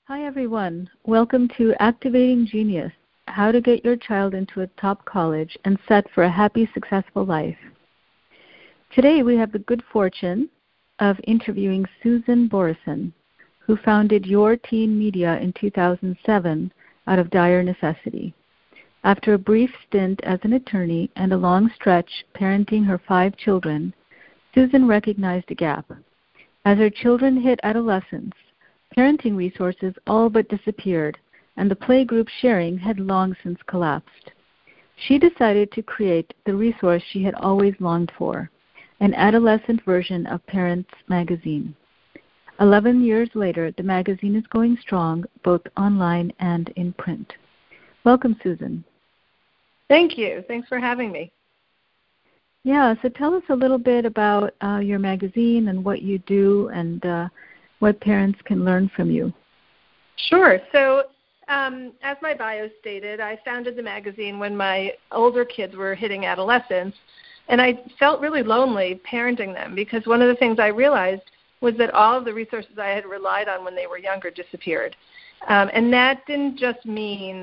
Hi, everyone. Welcome to Activating Genius, how to get your child into a top college and set for a happy, successful life. Today, we have the good fortune of interviewing Susan Borison, who founded Your Teen Media in 2007 out of dire necessity. After a brief stint as an attorney and a long stretch parenting her 5 children, Susan recognized a gap. As her children hit adolescence, parenting resources all but disappeared, and the playgroup sharing had long since collapsed. She decided to create the resource she had always longed for, an adolescent version of Parents Magazine. 11 years later, the magazine is going strong, both online and in print. Welcome, Susan. Thank you. Thanks for having me. Yeah, so tell us a little bit about your magazine and what you do and what parents can learn from you. Sure. So as my bio stated, I founded the magazine when my older kids were hitting adolescence, and I felt really lonely parenting them because one of the things I realized was that all of the resources I had relied on when they were younger disappeared. And that didn't just mean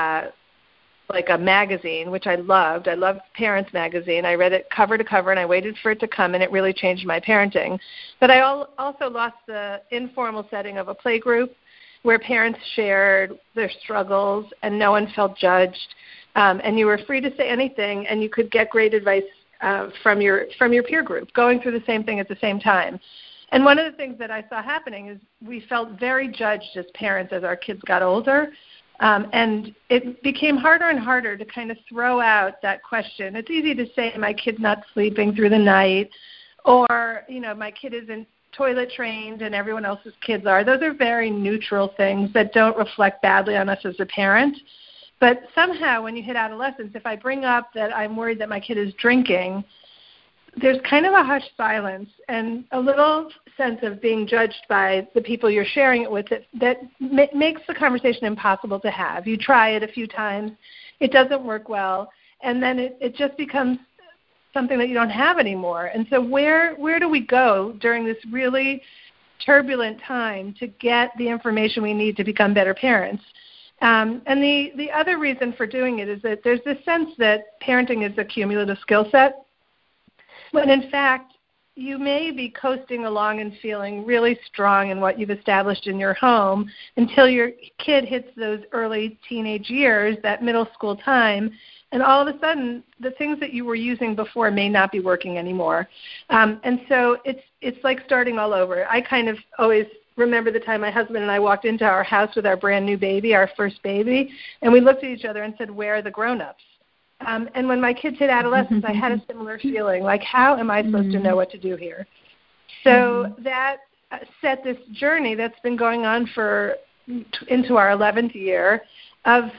like a magazine, which I loved. I loved Parents Magazine. I read it cover to cover, and I waited for it to come, and it really changed my parenting. But I also lost the informal setting of a playgroup where parents shared their struggles, and no one felt judged, and you were free to say anything, and you could get great advice from your peer group, going through the same thing at the same time. And one of the things that I saw happening is we felt very judged as parents as our kids got older. And it became harder and harder to kind of throw out that question. It's easy to say my kid's not sleeping through the night, or, my kid isn't toilet trained and everyone else's kids are. Those are very neutral things that don't reflect badly on us as a parent. But somehow when you hit adolescence, if I bring up that I'm worried that my kid is drinking, there's kind of a hushed silence and a little sense of being judged by the people you're sharing it with that makes the conversation impossible to have. You try it a few times, it doesn't work well, and then it just becomes something that you don't have anymore. And so where do we go during this really turbulent time to get the information we need to become better parents? And the other reason for doing it is that there's this sense that parenting is a cumulative skill set, when in fact, you may be coasting along and feeling really strong in what you've established in your home until your kid hits those early teenage years, that middle school time, and all of a sudden, the things that you were using before may not be working anymore. And so it's like starting all over. I kind of always remember the time my husband and I walked into our house with our brand new baby, our first baby, and we looked at each other and said, "Where are the grown-ups?" And when my kids hit adolescence, I had a similar feeling, like, how am I supposed to know what to do here? So that set this journey that's been going on into our 11th year of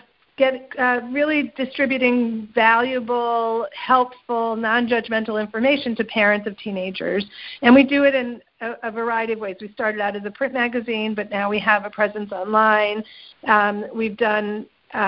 really distributing valuable, helpful, non-judgmental information to parents of teenagers. And we do it in a variety of ways. We started out as a print magazine, but now we have a presence online. We've done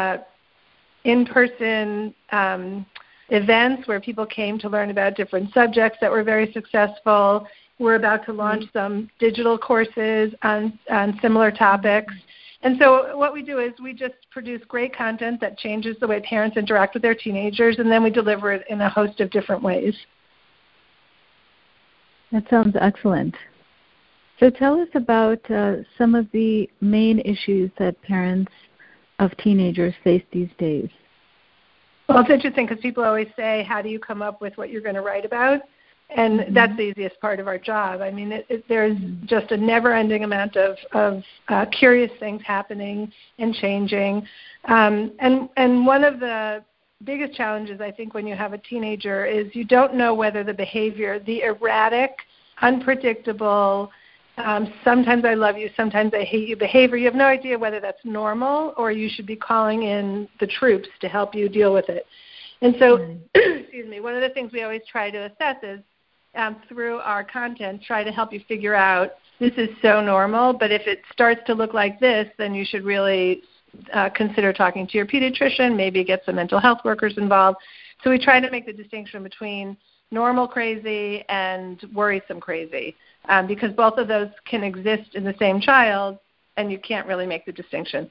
in-person events where people came to learn about different subjects that were very successful. We're about to launch some digital courses on similar topics. And so what we do is we just produce great content that changes the way parents interact with their teenagers, and then we deliver it in a host of different ways. That sounds excellent. So tell us about some of the main issues that parents of teenagers face these days. Well, it's interesting because people always say, how do you come up with what you're going to write about? And that's the easiest part of our job. I mean, there's just a never-ending amount of curious things happening and changing. And one of the biggest challenges, I think, when you have a teenager is you don't know whether the behavior, the erratic, unpredictable, sometimes I love you, sometimes I hate you behavior, you have no idea whether that's normal or you should be calling in the troops to help you deal with it. And so, excuse me, one of the things we always try to assess is through our content, try to help you figure out this is so normal, but if it starts to look like this, then you should really consider talking to your pediatrician, maybe get some mental health workers involved. So we try to make the distinction between normal crazy and worrisome crazy, because both of those can exist in the same child, and you can't really make the distinction.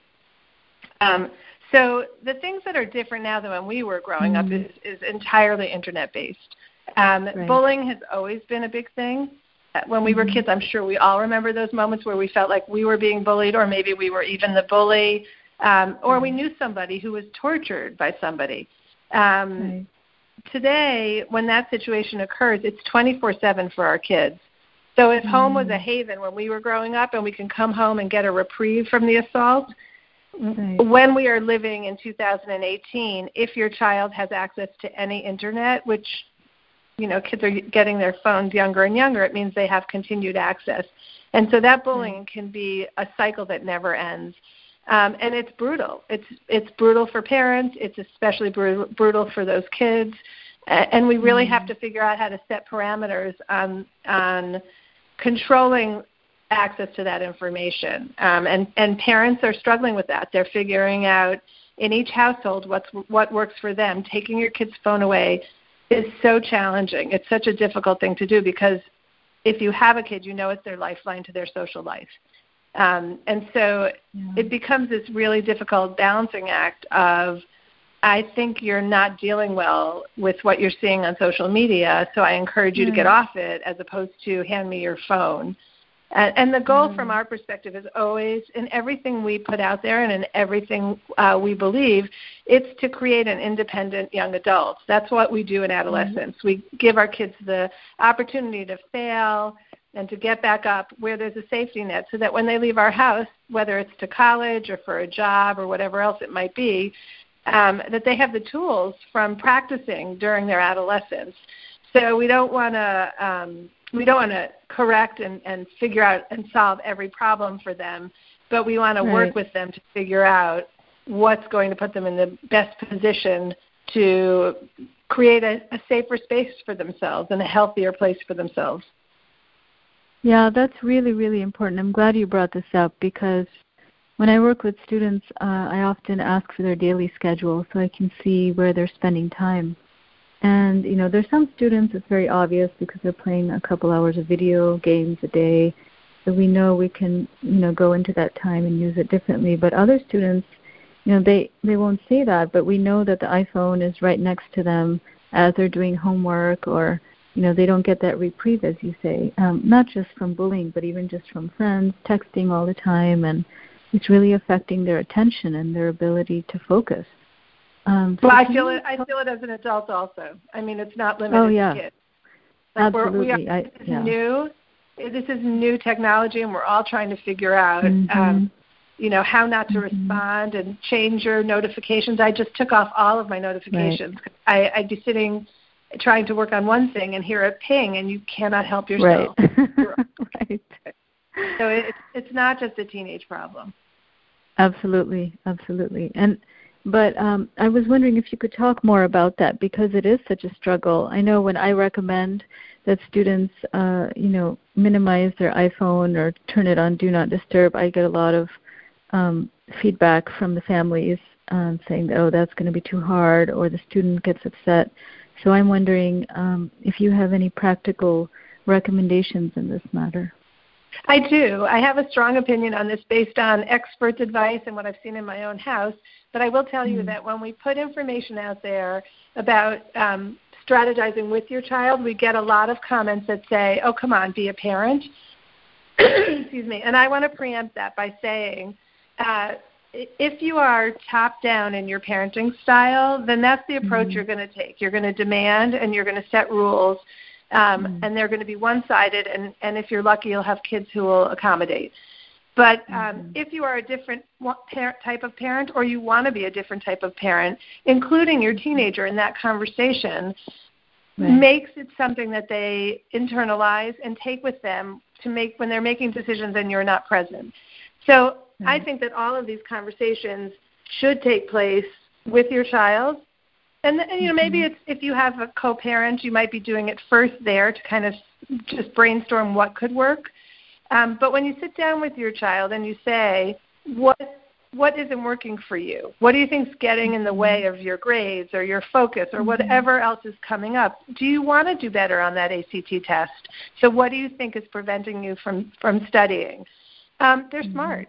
So the things that are different now than when we were growing up is entirely Internet-based. Right. Bullying has always been a big thing. When we were kids, I'm sure we all remember those moments where we felt like we were being bullied, or maybe we were even the bully, or we knew somebody who was tortured by somebody. Right. Today, when that situation occurs, it's 24/7 for our kids. So if home was a haven when we were growing up and we can come home and get a reprieve from the assault, right. When we are living in 2018, if your child has access to any Internet, which, kids are getting their phones younger and younger, it means they have continued access. And so that bullying can be a cycle that never ends. And it's brutal. It's brutal for parents. It's especially brutal for those kids. And we really have to figure out how to set parameters on controlling access to that information. And parents are struggling with that. They're figuring out in each household what works for them. Taking your kid's phone away is so challenging. It's such a difficult thing to do because if you have a kid, it's their lifeline to their social life. And so it becomes this really difficult balancing act of, I think you're not dealing well with what you're seeing on social media, so I encourage you to get off it, as opposed to hand me your phone. And the goal from our perspective is always, in everything we put out there and in everything we believe, it's to create an independent young adult. That's what we do in adolescence. We give our kids the opportunity to fail and to get back up where there's a safety net, so that when they leave our house, whether it's to college or for a job or whatever else it might be, that they have the tools from practicing during their adolescence. So we don't want to correct and figure out and solve every problem for them, but we want to work with them to figure out what's going to put them in the best position to create a safer space for themselves and a healthier place for themselves. Yeah, that's really, really important. I'm glad you brought this up, because when I work with students, I often ask for their daily schedule so I can see where they're spending time. And, there's some students it's very obvious because they're playing a couple hours of video games a day. So we know we can, go into that time and use it differently. But other students, they won't say that, but we know that the iPhone is right next to them as they're doing homework, or, they don't get that reprieve, as you say, not just from bullying, but even just from friends, texting all the time. And it's really affecting their attention and their ability to focus. Well, I feel it as an adult also. I mean, it's not limited to kids. Like absolutely. This is new technology, and we're all trying to figure out, how not to respond and change your notifications. I just took off all of my notifications. Right. I'd be sitting trying to work on one thing and hear a ping, and you cannot help yourself. Right. So it's not just a teenage problem. Absolutely. But I was wondering if you could talk more about that, because it is such a struggle. I know when I recommend that students, minimize their iPhone or turn it on Do Not Disturb, I get a lot of feedback from the families saying that, that's going to be too hard, or the student gets upset. So I'm wondering if you have any practical recommendations in this matter. I do. I have a strong opinion on this based on experts' advice and what I've seen in my own house. But I will tell you that when we put information out there about strategizing with your child, we get a lot of comments that say, oh, come on, be a parent. Excuse me. And I want to preempt that by saying, if you are top-down in your parenting style, then that's the approach you're going to take. You're going to demand and you're going to set rules, and they're going to be one-sided, and if you're lucky, you'll have kids who will accommodate. But if you are a different type of parent, or you want to be a different type of parent, including your teenager in that conversation, makes it something that they internalize and take with them to make when they're making decisions and you're not present. So I think that all of these conversations should take place with your child. And maybe it's, if you have a co-parent, you might be doing it first there to kind of just brainstorm what could work. But when you sit down with your child and you say, what isn't working for you? What do you think is getting in the way of your grades or your focus or whatever else is coming up? Do you want to do better on that ACT test? So what do you think is preventing you from studying? They're smart.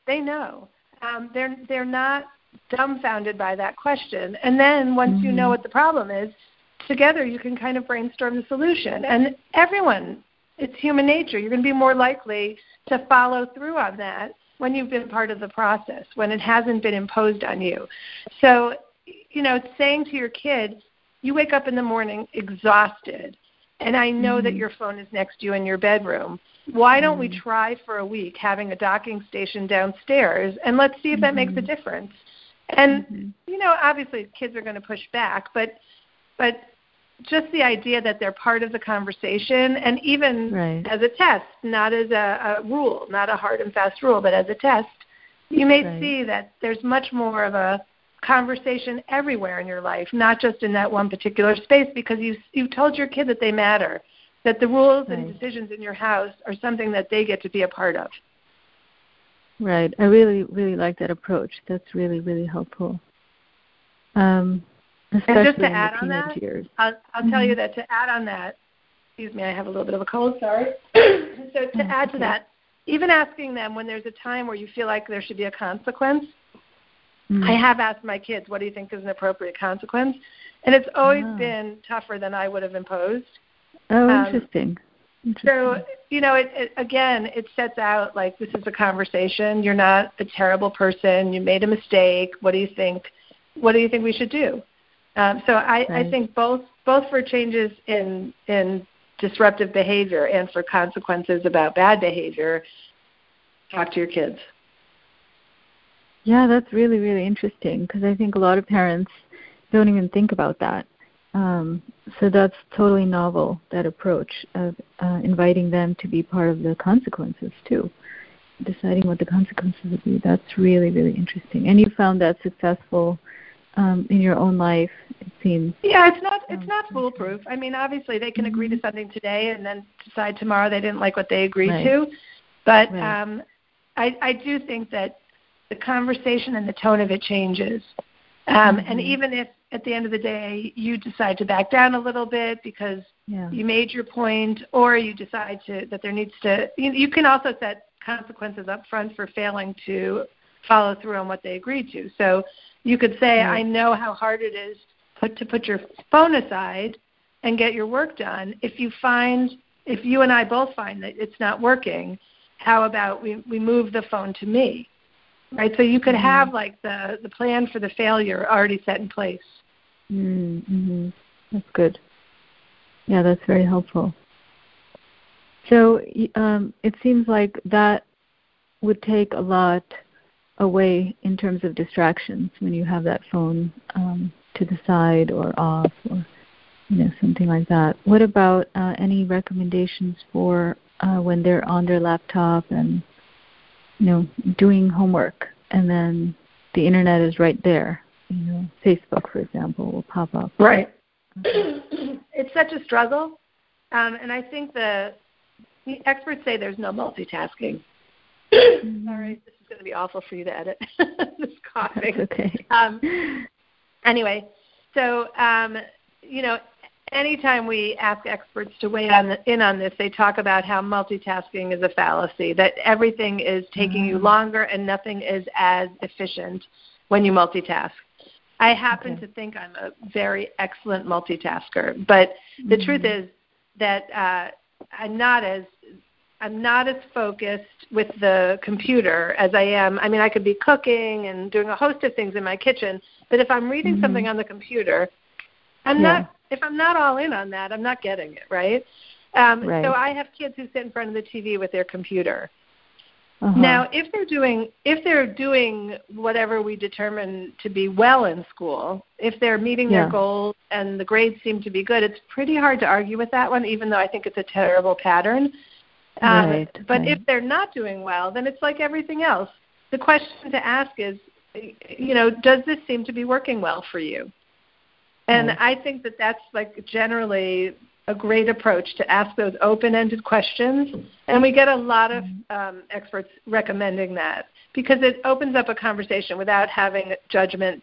They know. They're not dumbfounded by that question. And then once you know what the problem is, together you can kind of brainstorm the solution. And everyone, it's human nature. You're going to be more likely to follow through on that when you've been part of the process, when it hasn't been imposed on you. So, saying to your kid, you wake up in the morning exhausted, and I know that your phone is next to you in your bedroom. Why don't we try for a week having a docking station downstairs, and let's see if that makes a difference? And, obviously kids are going to push back, but just the idea that they're part of the conversation, and even as a test, not as a rule, not a hard and fast rule, but as a test, you may see that there's much more of a conversation everywhere in your life, not just in that one particular space, because you've told your kid that they matter, that the rules and decisions in your house are something that they get to be a part of. Right. I really, really like that approach. That's really, really helpful. Especially and just to in add the on teenage that, years. I'll tell you that to add on that, excuse me, I have a little bit of a cold, sorry. So to add to that, even asking them when there's a time where you feel like there should be a consequence, I have asked my kids, what do you think is an appropriate consequence? And it's always been tougher than I would have imposed. Oh, interesting. So, it sets out like this is a conversation. You're not a terrible person. You made a mistake. What do you think? What do you think we should do? So I think both for changes in disruptive behavior and for consequences about bad behavior, talk to your kids. Yeah, that's really, really interesting, because I think a lot of parents don't even think about that. So that's totally novel, that approach of inviting them to be part of the consequences too, deciding what the consequences would be. That's really, really interesting. And you found that successful in your own life, it seems. Yeah, it's not foolproof. I mean, obviously they can agree to something today and then decide tomorrow they didn't like what they agreed to. But I do think that the conversation and the tone of it changes. And even if at the end of the day you decide to back down a little bit because you made your point, or you decide that there needs to, you can also set consequences up front for failing to follow through on what they agreed to. So you could say, I know how hard it is to put your phone aside and get your work done. If you and I both find that it's not working, how about we move the phone to me? Right, so you could have like the plan for the failure already set in place. That's good. Yeah, that's very helpful. So it seems like that would take a lot away in terms of distractions when you have that phone to the side or off, or something like that. What about any recommendations for when they're on their laptop and doing homework, and then the internet is right there? Facebook, for example, will pop up. Right. It's such a struggle, and I think the experts say there's no multitasking. Sorry, this is going to be awful for you to edit. This coughing. That's okay. Anyway, so anytime we ask experts to weigh in on this, they talk about how multitasking is a fallacy, that everything is taking you longer and nothing is as efficient when you multitask. I happen to think I'm a very excellent multitasker, but the truth is that I'm not as focused with the computer as I am. I mean, I could be cooking and doing a host of things in my kitchen, but if I'm reading something on the computer, if I'm not all in on that, I'm not getting it, right? So I have kids who sit in front of the TV with their computer. Now, if they're doing whatever we determine to be well in school, if they're meeting their goals and the grades seem to be good, it's pretty hard to argue with that one, even though I think it's a terrible pattern. But if they're not doing well, then it's like everything else. The question to ask is, does this seem to be working well for you? And I think that that's like generally a great approach to ask those open-ended questions. And we get a lot of experts recommending that because it opens up a conversation without having judgment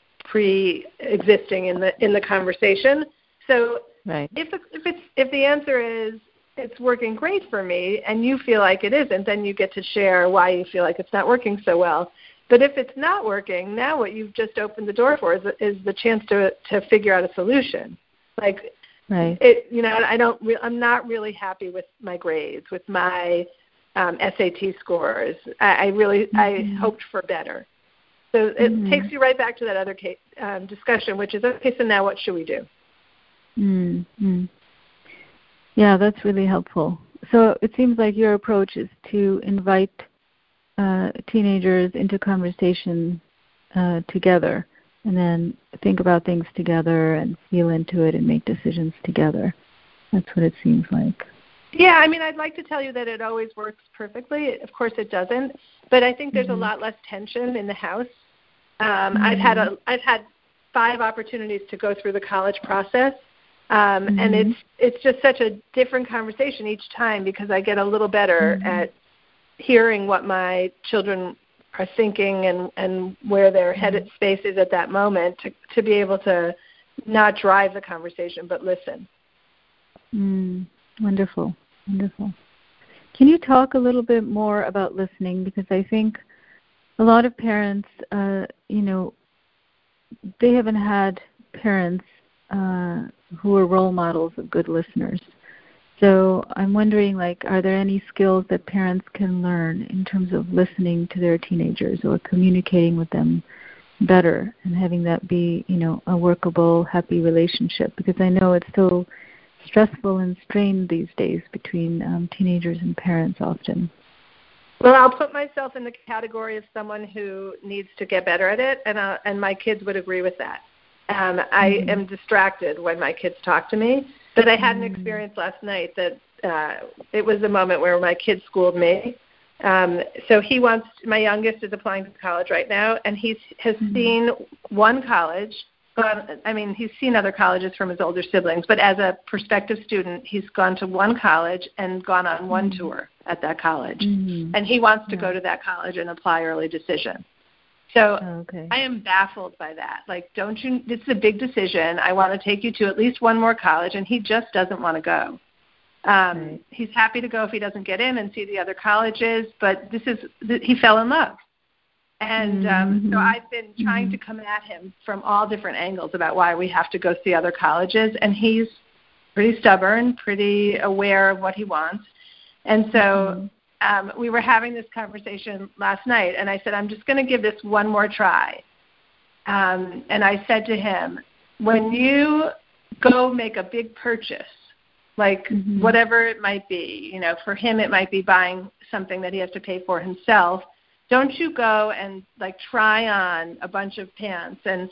pre-existing in the conversation. So if the answer is it's working great for me and you feel like it isn't, then you get to share why you feel like it's not working so well. But if it's not working, now what you've just opened the door for is the chance to figure out a solution. Like, right. I'm not really happy with my grades, with my SAT scores. I hoped for better. So it takes you right back to that other discussion, which is, okay, so now what should we do? Mm-hmm. Yeah, that's really helpful. So it seems like your approach is to invite teenagers into conversation together, and then think about things together and feel into it and make decisions together. That's what it seems like. Yeah, I mean, I'd like to tell you that it always works perfectly. Of course it doesn't, but I think there's a lot less tension in the house. I've had 5 opportunities to go through the college process, and it's just such a different conversation each time because I get a little better at hearing what my children are thinking and where their head space is at that moment to be able to not drive the conversation but listen. Wonderful. Wonderful. Can you talk a little bit more about listening? Because I think a lot of parents, they haven't had parents who are role models of good listeners. So I'm wondering, are there any skills that parents can learn in terms of listening to their teenagers or communicating with them better and having that be, a workable, happy relationship? Because I know it's so stressful and strained these days between teenagers and parents often. Well, I'll put myself in the category of someone who needs to get better at it, and my kids would agree with that. I am distracted when my kids talk to me, but I had an experience last night that it was a moment where my kid schooled me. So my youngest is applying to college right now, and he has seen one college. He's seen other colleges from his older siblings, but as a prospective student, he's gone to one college and gone on one tour at that college. And he wants to go to that college and apply early decision. So I am baffled by that. This is a big decision. I want to take you to at least one more college, and he just doesn't want to go. He's happy to go if he doesn't get in and see the other colleges, but he fell in love. And so I've been trying to come at him from all different angles about why we have to go see other colleges, and he's pretty stubborn, pretty aware of what he wants. And so we were having this conversation last night, and I said, I'm just going to give this one more try. And I said to him, when you go make a big purchase, whatever it might be, for him it might be buying something that he has to pay for himself, don't you go and try on a bunch of pants and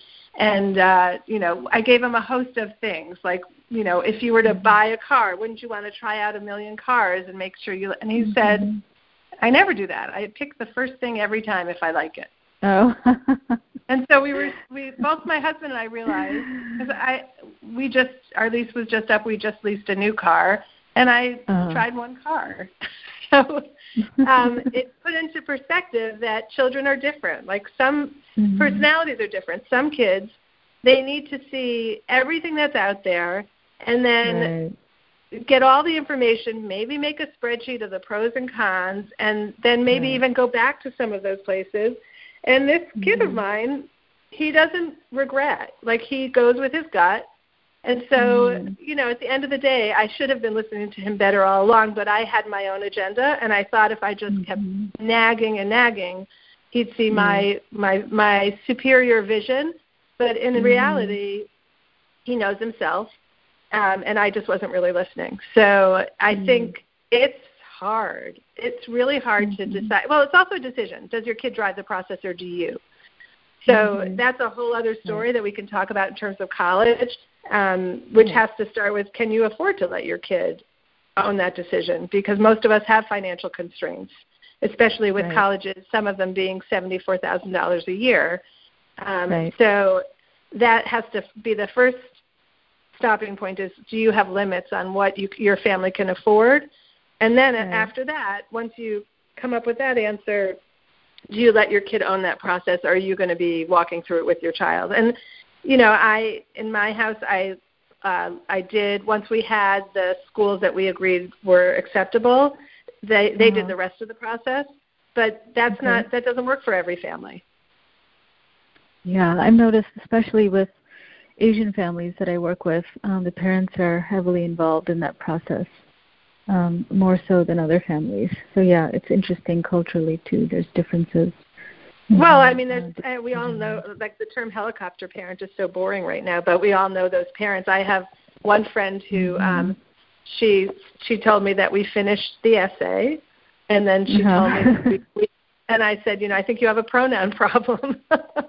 I gave him a host of things if you were to buy a car, wouldn't you want to try out a million cars and make sure and he said, I never do that. I pick the first thing every time if I like it. Oh. And so we both my husband and I realized because our lease was just up. We just leased a new car, and I tried one car. So it put into perspective that children are different. Some personalities are different. Some kids, they need to see everything that's out there, and then get all the information, maybe make a spreadsheet of the pros and cons, and then maybe even go back to some of those places. And this kid of mine, he doesn't regret. He goes with his gut. And so, at the end of the day, I should have been listening to him better all along, but I had my own agenda, and I thought if I just kept nagging and nagging, he'd see my superior vision. But in reality, he knows himself, and I just wasn't really listening. So I think it's hard. It's really hard to decide. Well, it's also a decision. Does your kid drive the process or do you? So that's a whole other story that we can talk about in terms of college, which has to start with, can you afford to let your kid own that decision? Because most of us have financial constraints, especially with colleges, some of them being $74,000 a year. So that has to be the first stopping point is, do you have limits on what your family can afford? And then after that, once you come up with that answer, do you let your kid own that process, or are you going to be walking through it with your child? And, in my house, I I did, once we had the schools that we agreed were acceptable, they did the rest of the process. But that doesn't work for every family. Yeah, I've noticed, especially with Asian families that I work with, the parents are heavily involved in that process, more so than other families. So, yeah, it's interesting culturally, too. There's differences. Well, I mean, we all know, like, the term helicopter parent is so boring right now, but we all know those parents. I have one friend who she told me that we finished the essay, and then she told me, and I said, I think you have a pronoun problem.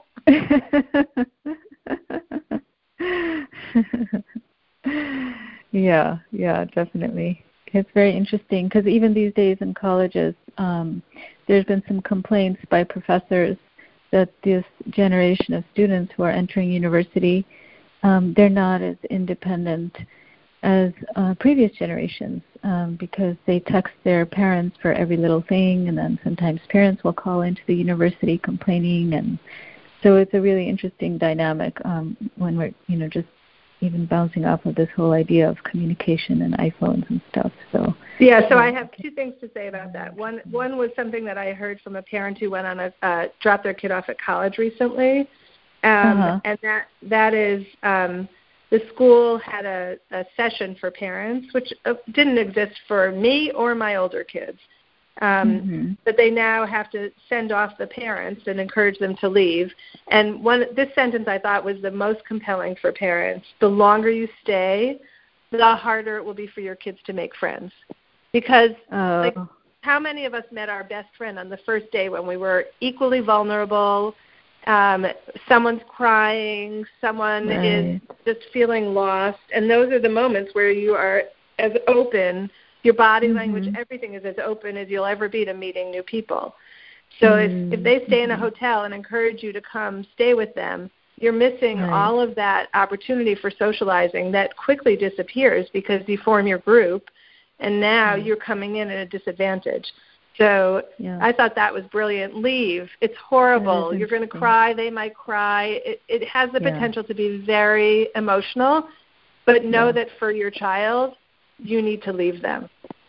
Yeah, definitely. It's very interesting because even these days in colleges, there's been some complaints by professors that this generation of students who are entering university, they're not as independent as previous generations because they text their parents for every little thing, and then sometimes parents will call into the university complaining, and so it's a really interesting dynamic when we're, just even bouncing off of this whole idea of communication and iPhones and stuff. So I have two things to say about that. One was something that I heard from a parent who went on dropped their kid off at college recently, and that is the school had a session for parents, which didn't exist for me or my older kids. But they now have to send off the parents and encourage them to leave. And this sentence I thought was the most compelling for parents. The longer you stay, the harder it will be for your kids to make friends. Because like, how many of us met our best friend on the first day when we were equally vulnerable? Someone's crying, someone is just feeling lost. And those are the moments where you are as open. Your body language, everything is as open as you'll ever be to meeting new people. So if they stay in a hotel and encourage you to come stay with them, you're missing all of that opportunity for socializing that quickly disappears because you form your group, and now you're coming in at a disadvantage. So I thought that was brilliant. Leave. It's horrible. You're going to cry. They might cry. It has the potential to be very emotional, but know that for your child, you need to leave them.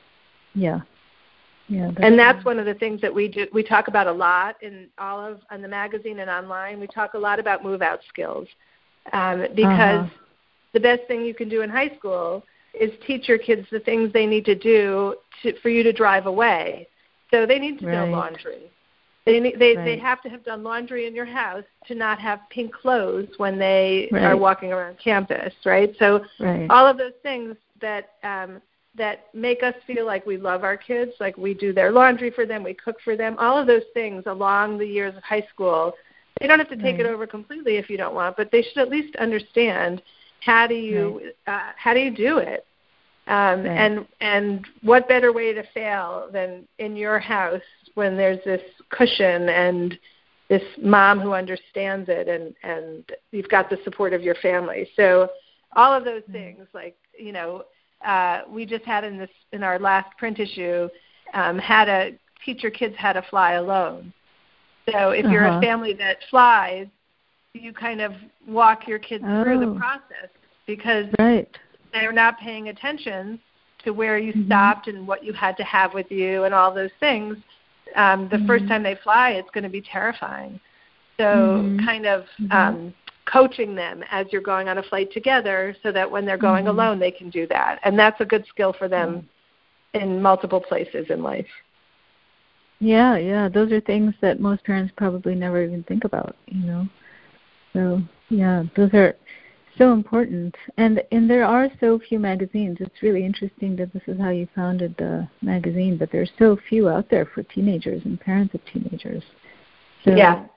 And that's one of the things that we do. We talk about a lot on the magazine and online. We talk a lot about move-out skills because the best thing you can do in high school is teach your kids the things they need to do for you to drive away. So they need to know laundry. They have to have done laundry in your house to not have pink clothes when they are walking around campus, right? So all of those things that make us feel like we love our kids, like we do their laundry for them, we cook for them, all of those things along the years of high school. They don't have to take it over completely if you don't want, but they should at least understand how do you do it. And what better way to fail than in your house when there's this cushion and this mom who understands it and you've got the support of your family. So all of those things, like, we just had in our last print issue, how to teach your kids how to fly alone. So if you're a family that flies, you kind of walk your kids through the process because they're not paying attention to where you stopped and what you had to have with you and all those things. The first time they fly, it's going to be terrifying. So kind of coaching them as you're going on a flight together so that when they're going alone, they can do that. And that's a good skill for them in multiple places in life. Yeah. Those are things that most parents probably never even think about, So, those are so important. And there are so few magazines. It's really interesting that this is how you founded the magazine, but there's so few out there for teenagers and parents of teenagers. So,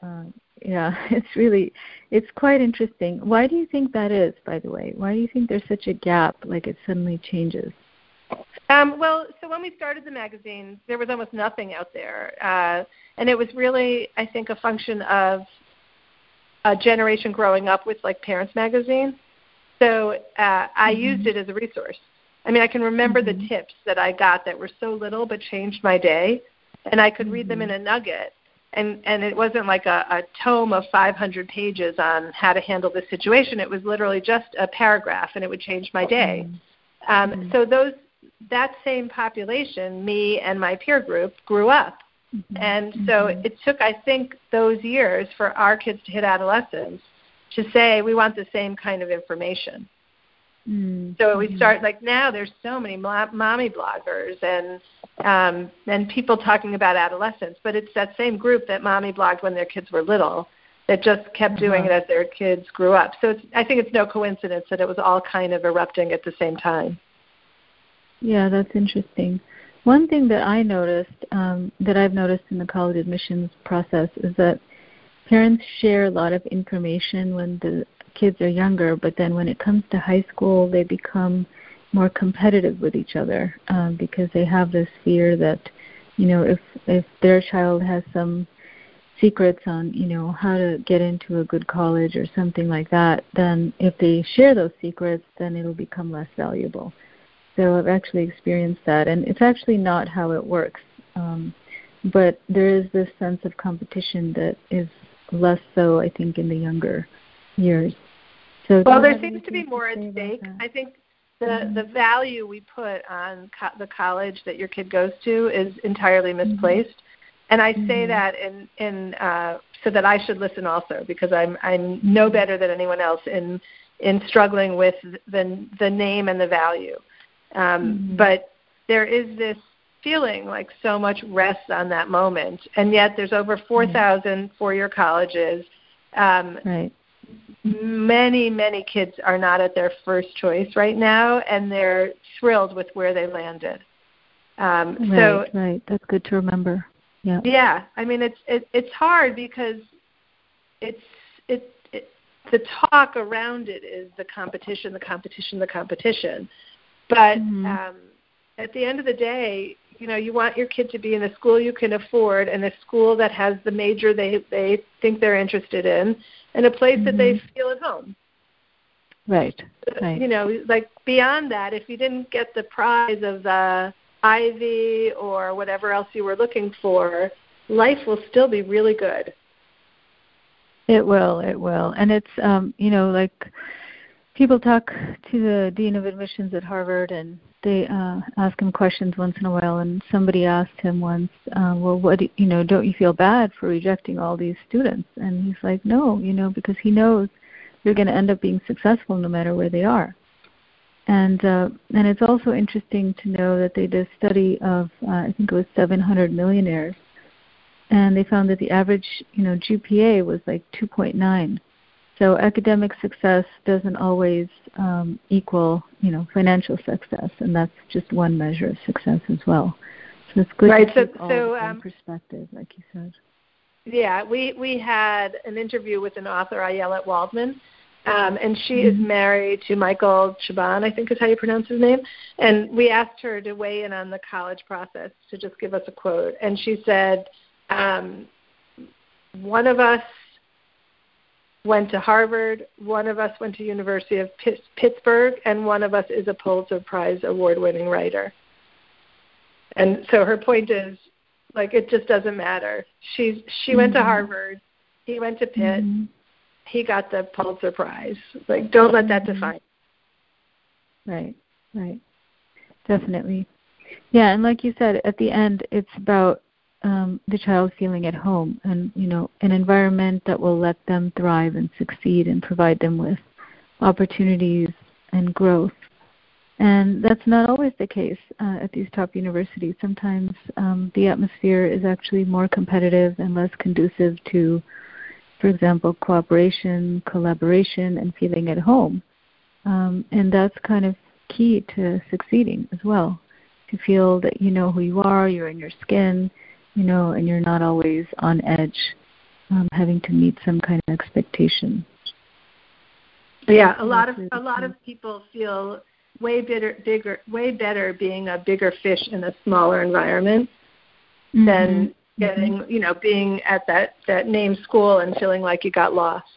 it's quite interesting. Why do you think that is, by the way? Why do you think there's such a gap, like it suddenly changes? So when we started the magazine, there was almost nothing out there. And it was really, I think, a function of a generation growing up with, like, Parents Magazine. So I used it as a resource. I mean, I can remember the tips that I got that were so little but changed my day, and I could read them in a nugget. And it wasn't like a tome of 500 pages on how to handle this situation. It was literally just a paragraph, and it would change my day. So that same population, me and my peer group, grew up. And so it took, I think, those years for our kids to hit adolescence to say we want the same kind of information. So we start, like now there's so many mommy bloggers and people talking about adolescence, but it's that same group that mommy blogged when their kids were little that just kept doing it as their kids grew up. So I think it's no coincidence that it was all kind of erupting at the same time. Yeah, that's interesting. One thing that I noticed, that I've noticed in the college admissions process, is that parents share a lot of information when the kids are younger, but then when it comes to high school, they become more competitive with each other because they have this fear that, if their child has some secrets on, how to get into a good college or something like that, then if they share those secrets, then it'll become less valuable. So I've actually experienced that, and it's actually not how it works. But there is this sense of competition that is less so, I think, in the younger years. So there seems to be more at stake. I think the value we put on the college that your kid goes to is entirely misplaced. And I say that in so that I should listen also, because I'm no better than anyone else in struggling with the name and the value. But there is this feeling like so much rests on that moment, and yet there's over 4,000 four-year colleges. Many kids are not at their first choice right now, and they're thrilled with where they landed. Right. That's good to remember. Yeah. Yeah. I mean, it's hard because the talk around it is the competition. But at the end of the day, you want your kid to be in a school you can afford, and a school that has the major they think they're interested in, and a place that they feel at home. Right. Like beyond that, if you didn't get the prize of the Ivy or whatever else you were looking for, life will still be really good. It will. And it's, like people talk to the dean of admissions at Harvard, and they ask him questions once in a while, and somebody asked him once, what, don't you feel bad for rejecting all these students? And he's like, no, because he knows they're going to end up being successful no matter where they are. And it's also interesting to know that they did a study of, I think it was 700 millionaires, and they found that the average, GPA was like 2.9. So academic success doesn't always equal, financial success, and that's just one measure of success as well. So it's good to keep all in perspective, like you said. Yeah, we had an interview with an author, Ayelet Waldman, and she is married to Michael Chabon, I think is how you pronounce his name. And we asked her to weigh in on the college process, to just give us a quote. And she said, one of us went to Harvard, one of us went to University of Pittsburgh, and one of us is a Pulitzer Prize award-winning writer. And so her point is, like, it just doesn't matter. She went to Harvard, he went to Pitt, he got the Pulitzer Prize. Like, don't let that define. Right. Definitely. Yeah, and like you said, at the end, it's about the child feeling at home and, an environment that will let them thrive and succeed and provide them with opportunities and growth. And that's not always the case at these top universities. Sometimes the atmosphere is actually more competitive and less conducive to, for example, cooperation, collaboration, and feeling at home. And that's kind of key to succeeding as well, to feel that you know who you are, you're in your skin, and you're not always on edge, having to meet some kind of expectation. Yeah, a lot of people feel way better being a bigger fish in a smaller environment than getting, being at that named school and feeling like you got lost.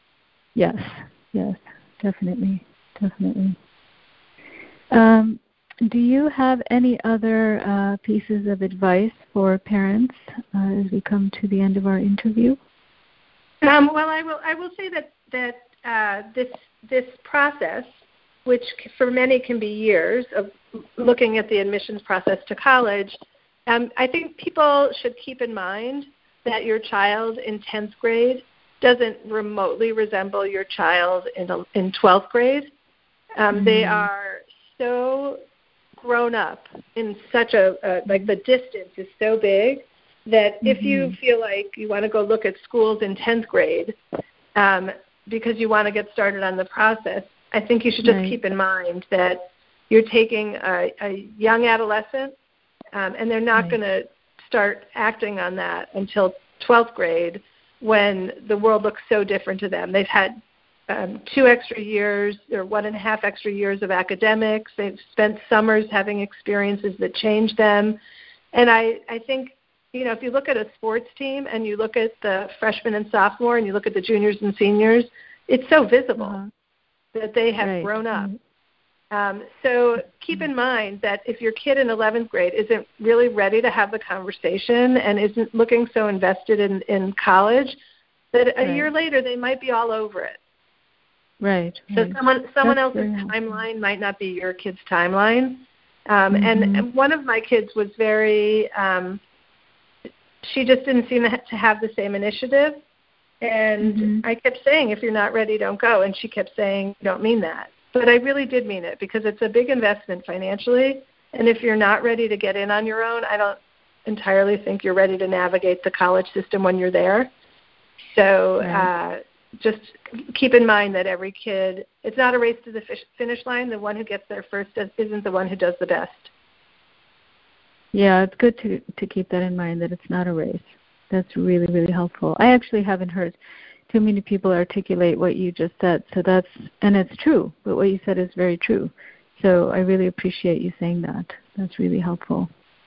Yes, definitely. Do you have any other pieces of advice for parents as we come to the end of our interview? Well, I will say that this process, which for many can be years of looking at the admissions process to college, I think people should keep in mind that your child in 10th grade doesn't remotely resemble your child in 12th grade. They are so grown up in such like the distance is so big that if you feel like you want to go look at schools in 10th grade because you want to get started on the process, I think you should just keep in mind that you're taking a young adolescent and they're not going to start acting on that until 12th grade when the world looks so different to them. They've had 2 extra years or 1.5 extra years of academics. They've spent summers having experiences that change them. And I think, if you look at a sports team and you look at the freshman and sophomore and you look at the juniors and seniors, it's so visible that they have grown up. So keep in mind that if your kid in 11th grade isn't really ready to have the conversation and isn't looking so invested in college, that a year later they might be all over it. Right. So someone else's timeline might not be your kid's timeline. And one of my kids was very, she just didn't seem to have the same initiative. And I kept saying, if you're not ready, don't go. And she kept saying, you don't mean that. But I really did mean it because it's a big investment financially. And if you're not ready to get in on your own, I don't entirely think you're ready to navigate the college system when you're there. So just keep in mind that every kid, it's not a race to the finish line. The one who gets there first isn't the one who does the best. Yeah, it's good to keep that in mind, that it's not a race. That's really, really helpful. I actually haven't heard too many people articulate what you just said. So and it's true, but what you said is very true. So I really appreciate you saying that. That's really helpful.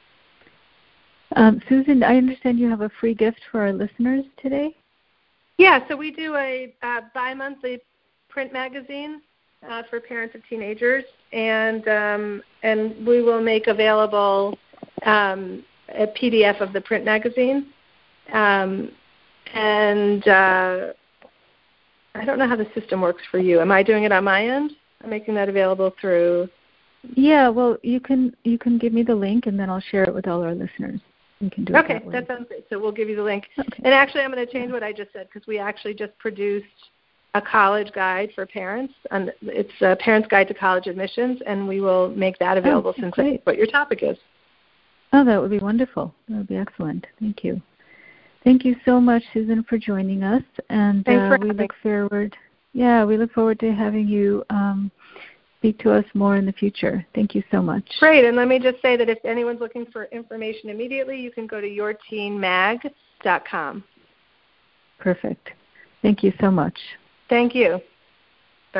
Susan, I understand you have a free gift for our listeners today? Yeah, so we do a bi-monthly print magazine for parents of teenagers, and we will make available a PDF of the print magazine. And I don't know how the system works for you. Am I doing it on my end? I'm making that available through. Yeah, well, you can give me the link, and then I'll share it with all our listeners. You can do it that way. That sounds great. So we'll give you the link. Okay. And actually, I'm going to change what I just said because we actually just produced a college guide for parents. And it's a Parent's Guide to College Admissions, and we will make that available since that's what your topic is. Oh, that would be wonderful. That would be excellent. Thank you. Thank you so much, Susan, for joining us. And we look forward to having you speak to us more in the future. Thank you so much. Great. And let me just say that if anyone's looking for information immediately, you can go to yourteenmag.com. Perfect. Thank you so much. Thank you.